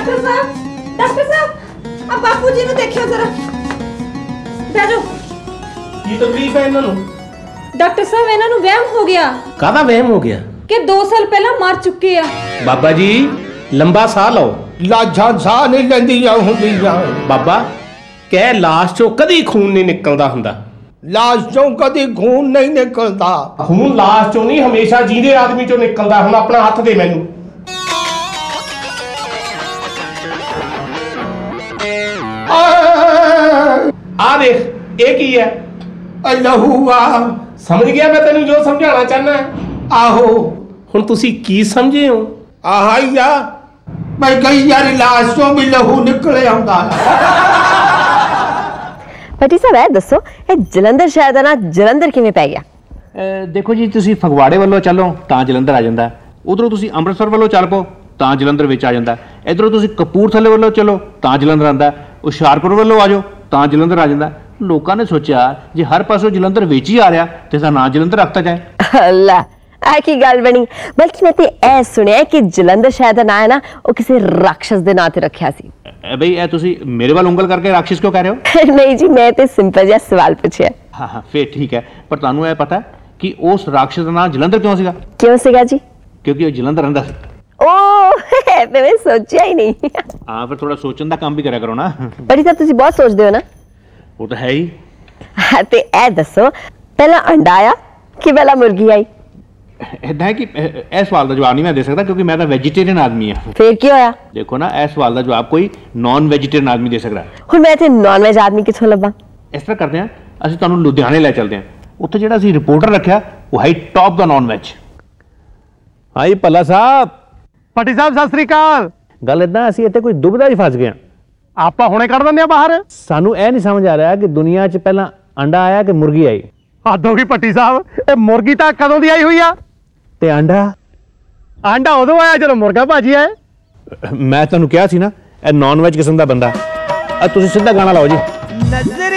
doctor साहब अब बापू जी ने देखियो जरा बैठ जाओ की तकलीफ है इन्हों डॉक्टर साहब इन्हां नूं वहम हो गया काहदा वहम हो गया कि 2 साल पहला मर चुके आ बाबा जी लंबा साह लो लाशां साह नहीं लैंदियां हुंदियां बाबा कह लाश चों कदी खून नहीं निकलदा हुंदा लाश चों कदी खून नहीं निकलदा खून लाश चों नहीं हमेशा जींदे आदमी चों निकलदा हुण अपना हथ दे मैनू आ देख ये की है लहू आ समझ गया मैं तेनू जो समझाना चाहना आहो हुण तुसी की समझे हो आहाइया मैं कई यार लाश चों भी लहू निकले आउंदा ਭੱਟੀ ਸਾਹਿਬ ਇਹ ਦੱਸੋ ਇਹ ਜਲੰਧਰ ਸ਼ਹਿਰ ਦਾ ਨਾਂ ਜਲੰਧਰ ਕਿਵੇਂ ਪੈ ਗਿਆ ਦੇਖੋ ਜੀ ਤੁਸੀਂ ਫਗਵਾੜੇ ਵੱਲੋਂ ਚੱਲੋ ਤਾਂ ਜਲੰਧਰ ਆ ਜਾਂਦਾ ਉਧਰੋਂ ਤੁਸੀਂ ਅੰਮ੍ਰਿਤਸਰ ਵੱਲੋਂ ਚੱਲ ਪਓ ਤਾਂ ਜਲੰਧਰ ਵਿੱਚ ਆ ਜਾਂਦਾ ਇਧਰੋਂ ਤੁਸੀਂ ਕਪੂਰਥਲੇ ਵੱਲੋਂ ਚਲੋ ਤਾਂ ਜਲੰਧਰ ਆਉਂਦਾ ਹੁਸ਼ਿਆਰਪੁਰ ਵੱਲੋਂ ਆ ਜਾਓ ਤਾਂ ਜਲੰਧਰ ਆ ਜਾਂਦਾ ਲੋਕਾਂ ਨੇ ਸੋਚਿਆ ਜੇ ਹਰ ਪਾਸੋਂ ਜਲੰਧਰ ਵਿੱਚ ਹੀ ਆ ਰਿਹਾ ਤੇ ਇਹਦਾ ਨਾਂ ਜਲੰਧਰ ਰੱਖਤਾ ਜਾਏ ਅੱਲਾ ਇਹ ਕੀ ਗੱਲ ਬਣੀ ਬਲਕਿ ਮੈਂ ਤੇ ਇਹ ਸੁਣਿਆ ਕਿ ਜਲੰਧਰ ਸ਼ਹਿਰ ਦਾ ਨਾਂ ਹੈ ਨਾ ਉਹ ਕਿਸੇ ਰਾਖਸ਼ ਦੇ ਨਾਂ ਤੇ ਰੱਖਿਆ ਸੀ ਬਈ ਇਹ ਤੁਸੀਂ ਮੇਰੇ ਵੱਲ ਉਂਗਲ ਕਰਕੇ ਰਾਖਸ਼ ਕਿਉਂ ਕਹਿ ਰਹੇ ਹੋ ਨਹੀਂ ਜੀ ਮੈਂ ਤੇ ਸਿੰਪਲ ਜਿਹਾ ਸਵਾਲ ਪੁੱਛਿਆ ਹਾਂ ਫੇਰ ਠੀਕ ਹੈ ਪਰ ਤੁਹਾਨੂੰ ਇਹ ਪਤਾ ਕਿ ਉਸ ਰਾਖਸ਼ ਦਾ ਨਾਂ ਜਲੰਧਰ ਕਿਉਂ ਸੀਗਾ ਕਿਉਂ ਸੀਗਾ ਜੀ ਕਿਉਂਕਿ ਉਹ ਜਲੰਧਰ ਰਹਿੰਦਾ ਸੀ ਓਹ ਤੇ ਮੈਂ ਸੋਚਿਆ ਹੀ ਨਹੀਂ ਹਾਂ ਫਿਰ ਥੋੜਾ ਸੋਚਣ ਦਾ ਕੰਮ ਵੀ ਕਰਿਆ ਕਰੋ ਨਾ ਭੱਟੀ ਸਾਹਿਬ ਤੁਸੀਂ ਬਹੁਤ ਸੋਚਦੇ ਹੋ ਨਾ ਉਹ ਤਾਂ ਹੈ ਹੀ ਤੇ ਇਹ ਦੱਸੋ ਪਹਿਲਾਂ ਅੰਡਾ ਆਇਆ ਕਿ ਪਹਿਲਾਂ ਮੁਰਗੀ ਆਈ ਇਦਾਂ ਹੈ ਕਿ ਇਹ ਸਵਾਲ ਦਾ ਜਵਾਬ ਨਹੀਂ ਮੈਂ ਦੇ ਸਕਦਾ ਕਿਉਂਕਿ ਮੈਂ ਤਾਂ ਵੈਜੀਟੇਰੀਅਨ ਆਦਮੀ ਹਾਂ ਫੇਰ ਕੀ ਹੋਇਆ ਦੇਖੋ ਨਾ ਇਹ ਸਵਾਲ ਦਾ ਜਵਾਬ ਕੋਈ ਨਾਨ ਵੈਜੀਟੇਰੀਅਨ ਆਦਮੀ ਦੇ ਸਕਦਾ ਹੁਣ ਮੈਂ ਤੇ ਨਾਨ ਵੈਜ ਆਦਮੀ ਕਿੱਥੋਂ ਲੱਭਾਂ ਇਸ ਤਰ੍ਹਾਂ ਕਰਦੇ ਹਾਂ ਅਸੀਂ ਤੁਹਾਨੂੰ ਲੁਧਿਆਣੇ ਲੈ ਚੱਲਦੇ ਹਾਂ ਉੱਥੇ ਜਿਹੜਾ ਅਸੀਂ ਰਿਪੋਰਟਰ ਰੱਖਿਆ ਉਹ ਹੈ ਟੌਪ ਦਾ ਨਾਨ ਵੈਜ ਹਾਂਜੀ ਭੱਲਾ ਸਾਹਿਬ ਭੱਟੀ ਸਾਹਿਬ ਸਤਿ ਸ੍ਰੀ ਅਕਾਲ ਗੱਲ ਇਦਾਂ ਅਸੀਂ ਇੱਥੇ ਕੋਈ ਦੁਬਿਧਾ 'ਚ ਫਸ ਗਏ ਆਪਾਂ ਹੁਣੇ ਕੱਢ ਦਿੰਦੇ ਆ ਬਾਹਰ ਸਾਨੂੰ ਇਹ ਨਹੀਂ ਸਮਝ ਆ ਰਿਹਾ ਕਿ ਦੁਨੀਆ 'ਚ ਪਹਿਲਾਂ ਅੰਡਾ ਆਇਆ ਕਿ ਮੁਰਗੀ ਆਈ ਹੱਦ ਹੋ ਗਈ ਭੱਟੀ ਸਾਹਿਬ ਇਹ ਮੁਰਗੀ ਤਾਂ ਕਦੋਂ ਦੀ ਆਈ ਹੋਈ ਆ ਤੇ ਆਂਡਾ ਉਦੋਂ ਆਇਆ ਜਦੋਂ ਮੁਰਗਾ ਭਾਜੀ ਆਏ ਮੈਂ ਤੁਹਾਨੂੰ ਕਿਹਾ ਸੀ ਨਾ ਇਹ ਨਾਨ ਵੈਜ ਕਿਸਮ ਦਾ ਬੰਦਾ ਤੁਸੀਂ ਸਿੱਧਾ ਗਾਣਾ ਲਾਓ ਜੀ ਨਜ਼ਰ